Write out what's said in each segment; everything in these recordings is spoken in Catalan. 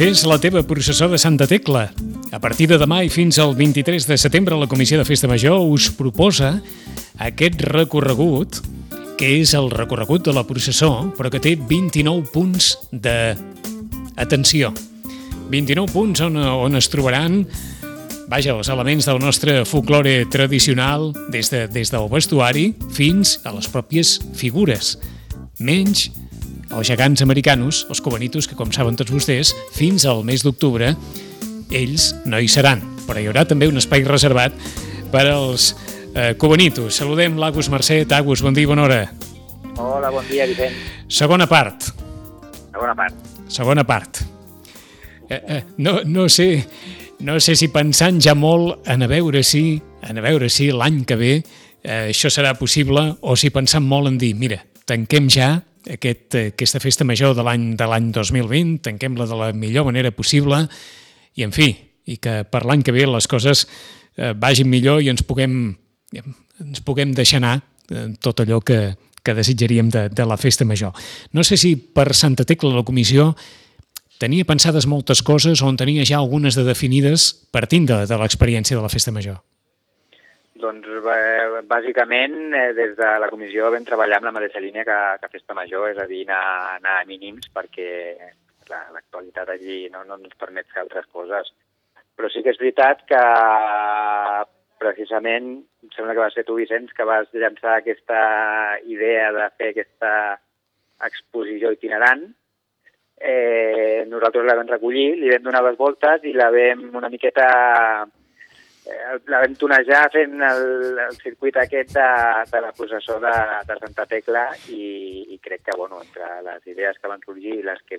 Fes la teva processó de Santa Tecla. A partir de demà i fins al 23 de setembre la Comissió de Festa Major us proposa aquest recorregut, que és el recorregut de la processó, però que té 29 punts d'atenció. 29 punts on es trobaran els elements del nostre folklore tradicional, des del vestuari fins a les pròpies figures. Menys els gegants americanos, els cubanitos, que com saben tots vostès, fins al mes d'octubre ells no hi seran, però hi haurà també un espai reservat per als cubanitos. Saludem l'Agus Marcet. Agus, bon dia i bona hora. Hola, bon dia, Vicent. Segona part. No sé si pensant ja molt en a veure si l'any que ve això serà possible, o si pensant molt en dir, mira, tanquem ja aquesta festa major de l'any 2020, tanquem-la de la millor manera possible i, en fi, i que per l'any que ve les coses vagin millor i ens puguem deixar anar tot allò que desitjaríem de la festa major. No sé si per Santa Tecla la comissió tenia pensades moltes coses o en tenia ja algunes de definides partint de l'experiència de la festa major. Doncs, bàsicament, des de la comissió vam treballar amb la mateixa línia que Festa Major, és a dir, anar a mínims, perquè l'actualitat allí no ens permet fer altres coses. Però sí que és veritat que, precisament, em sembla que va ser tu, Vicenç, que vas llançar aquesta idea de fer aquesta exposició itinerant. Nosaltres la vam recollir, li vam donar les voltes i la vam una miqueta... la vam tonejar fent el circuit aquest de la processó de Santa Tecla i crec que, entre les idees que van sorgir i les que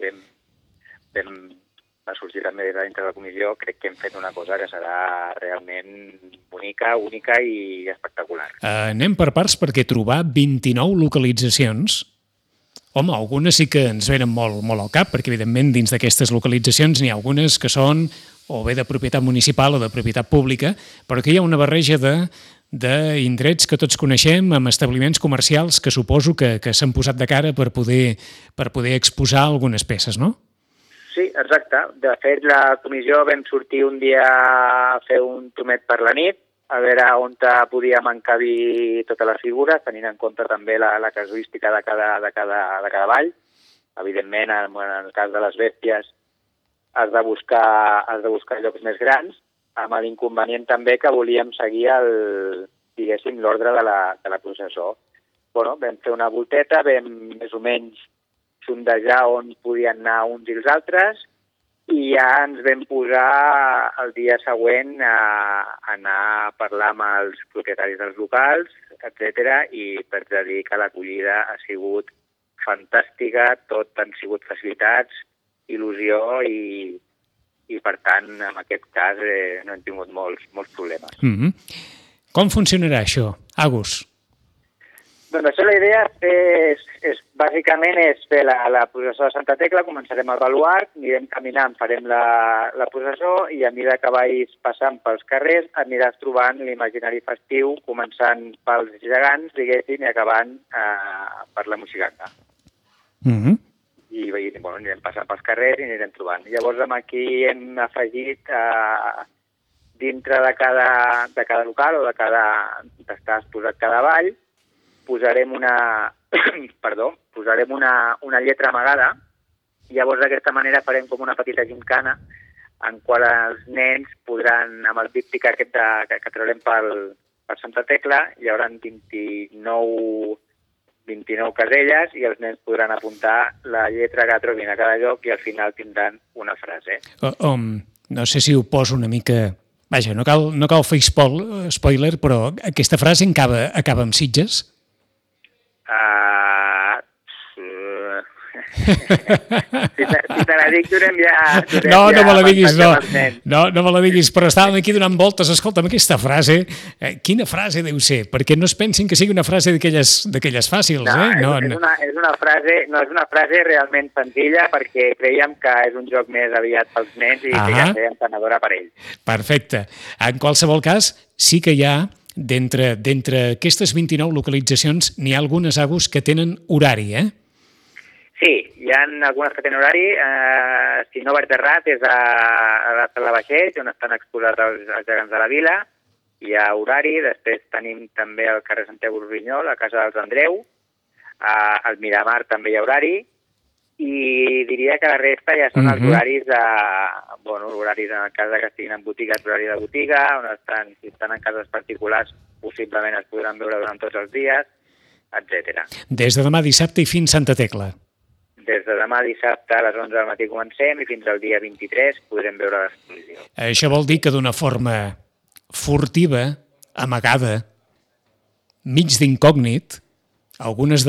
va sorgir també des de dintre de la comissió, crec que hem fet una cosa que serà realment bonica, única i espectacular. Anem per parts, perquè trobar 29 localitzacions, home, algunes sí que ens venen molt al cap, perquè evidentment dins d'aquestes localitzacions n'hi ha algunes que són o bé de propietat municipal o de propietat pública, però que hi ha una barreja d'indrets que tots coneixem, amb establiments comercials que suposo que s'han posat de cara per poder exposar algunes peces, no? Sí, exacte. De fet, la comissió vam sortir un dia a fer un tomet per la nit, a veure on podíem encabir totes les figures, tenint en compte també la casuística de cada ball. Evidentment, en el cas de les bèsties, has de buscar llocs més grans, amb l'inconvenient també que volíem seguir l'ordre de la processó. Vam fer una volteta, vam més o menys sondejar on podien anar uns i els altres i ja ens vam posar el dia següent a anar a parlar amb els propietaris dels locals, etc. I t'haig de dir que l'acollida ha sigut fantàstica, tot han sigut facilitats, il·lusió i per tant, en aquest cas, no hem tingut molts problemes. Com funcionarà això, Agus? Doncs això, la idea bàsicament és fer la processó de Santa Tecla, començarem al baluart, anirem caminant, farem la processó i a mesura que vagis passant pels carrers aniràs trobant l'imaginari festiu, començant pels gegants, diguéssim, i acabant per la moixiganga. I anirem passant pels carrers i anirem trobant. Llavors, aquí hem afegit dintre de cada local o d'estar exposat cada ball, posarem una lletra amagada. Llavors, d'aquesta manera farem com una petita gincana en qual els nens podran, amb el díptic aquest que traurem per Santa Tecla, hi haurà 29 caselles i els nens podran apuntar la lletra que trobin a cada lloc i al final tindran una frase. No sé si ho poso una mica... Vaja, no cal fer spoiler, però aquesta frase acaba amb Sitges? Si te la dic, no me la diguis, però estàvem aquí donant voltes. Escolta'm, aquesta frase, quina frase deu ser? Perquè no es pensin que sigui una frase d'aquelles fàcils, És una frase realment senzilla, perquè creiem que és un joc més aviat pels nens i que ja ser entenedora per ells. Perfecte. En qualsevol cas, sí que hi ha, d'entre aquestes 29 localitzacions, n'hi ha algunes, Agus, que tenen horari, Sí, Sí, hi ha algunes que tenen horari. Si no vaig errat, és a la Sala Baixell, on estan exposats els gegants de la vila. Hi ha horari. Després tenim també al carrer Santiago Rubinyol, a casa dels Andreu. Al Miramar també hi ha horari. I diria que la resta ja són els horaris horaris en el cas que estiguin en botigues, horari de botiga, si estan en cases particulars, possiblement es podran veure durant tots els dies, etc. Des de demà dissabte i fins Santa Tecla. Des de demà dissabte a les 11 del matí comencem i fins al dia 23 podrem veure l'exposició. Això vol dir que d'una forma furtiva, amagada, mig d'incògnit, algunes de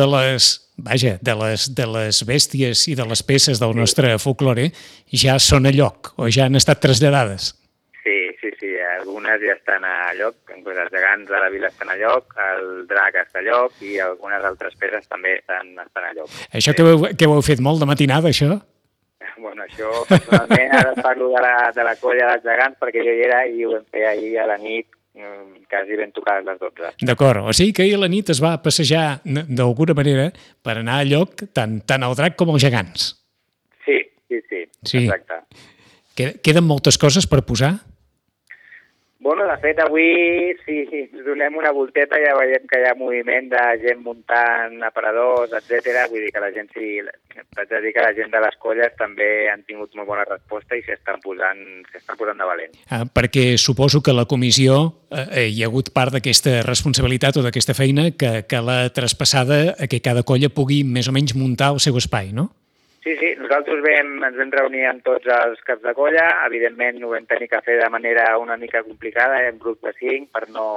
les bèsties i de les peces del nostre folklore ja són a lloc o ja han estat traslladades. Sí, algunes ja estan a lloc, els gegants de la vila estan a lloc, el drac està a lloc i algunes altres peces també estan a lloc. Això que ho heu fet molt de matinada, això? Bueno, això personalment ara parlo de la colla dels gegants perquè jo hi era i ho vam fer ahir a la nit, quasi ben tocades les 12. D'acord, o sigui que ahir a la nit es va passejar d'alguna manera per anar a lloc tant el drac com els gegants. Sí, exacte. Queden moltes coses per posar? Bueno, de fet, avui, si ens donem una volteta, ja veiem que hi ha moviment de gent muntant aparadors, etc. Vull dir que la gent, vaig a dir que la gent de les colles també han tingut molt bona resposta i s'estan posant de valent. Perquè suposo que la comissió hi ha hagut part d'aquesta responsabilitat o d'aquesta feina que l'ha traspassada a que cada colla pugui més o menys muntar el seu espai, no? Sí, nosaltres ens vam reunir amb tots els caps de colla, evidentment ho vam tenir que fer de manera una mica complicada, en grup de 5, per no...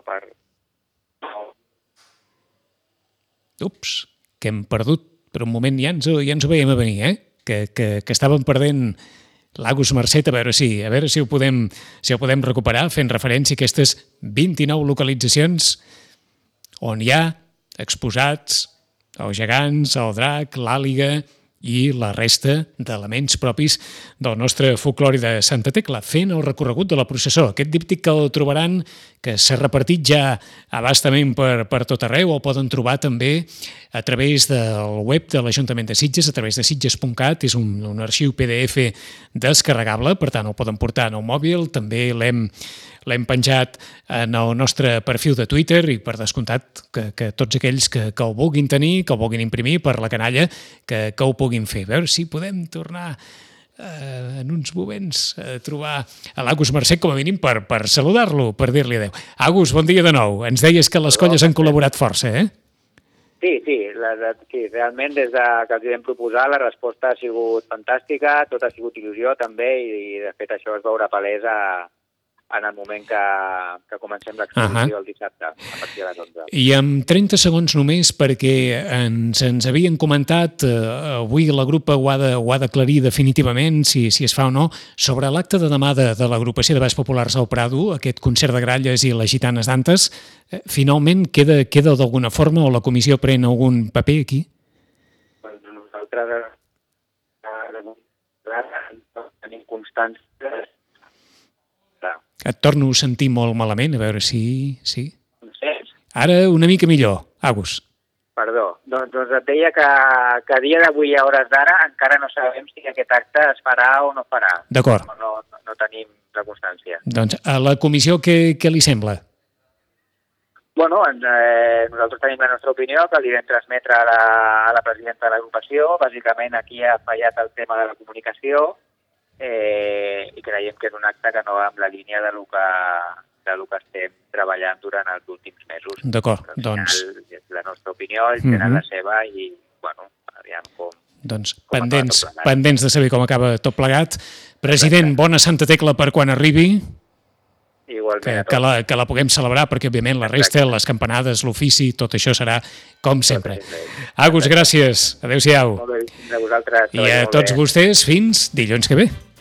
Ups, que hem perdut per un moment, ja ens ho veiem a venir, que estàvem perdent l'Agus Marcet, a veure si ho podem recuperar, fent referència a aquestes 29 localitzacions on hi ha exposats els gegants, el drac, l'àliga i la resta d'elements propis del nostre folklore de Santa Tecla, fent el recorregut de la processó. Aquest díptic que el trobaran, que s'ha repartit ja abastament per tot arreu, el poden trobar també a través del web de l'Ajuntament de Sitges, a través de sitges.cat, és un arxiu PDF descarregable, per tant el poden portar en el mòbil, també l'hem penjat en el nostre perfil de Twitter i per descomptat que tots aquells que el vulguin tenir, que el vulguin imprimir per la canalla, que ho puguin fer. A veure si podem tornar en uns moments a trobar a l'Agus Marcet com a mínim per saludar-lo, per dir-li adéu. Agus, bon dia de nou. Ens deies que les colles han col·laborat força, eh? Sí, realment des que els vam proposar la resposta ha sigut fantàstica, tot ha sigut il·lusió també i de fet això es veurà palès en el moment que comencem l'exposició el dissabte, a partir de les 11. I amb 30 segons només, perquè ens havien comentat, avui la grupa ho ha d'aclarir definitivament, si es fa o no, sobre l'acte de demà de l'agrupació de Balls Populars al Prado, aquest concert de gralles i les gitanes d'Antes, finalment queda d'alguna forma o la comissió pren algun paper aquí? Nosaltres tenim constància. Et torno a sentir molt malament, a veure si... Em sents? Ara una mica millor, Agus. Perdó. Doncs et deia que a dia d'avui, a hores d'ara, encara no sabem si aquest acte es farà o no farà. D'acord. No tenim la constància. Doncs a la comissió què li sembla? Bueno, nosaltres tenim la nostra opinió, que li vam transmetre a la presidenta de l'agrupació. Bàsicament aquí ha fallat el tema de la comunicació, i creiem que és un acte que no va amb la línia de lo que estem treballant durant els últims mesos. D'acord, doncs... És la nostra opinió, ells tenen la seva i, bueno, aviam com... Doncs pendents de saber com acaba tot plegat. President, bona Santa Tecla per quan arribi. Igualment. Que la puguem celebrar, perquè, òbviament, la resta, les campanades, l'ofici, tot això serà com sempre. Agus, gràcies. Adéu-siau. Molt bé, a vosaltres. I a tots vostès, fins dilluns que ve.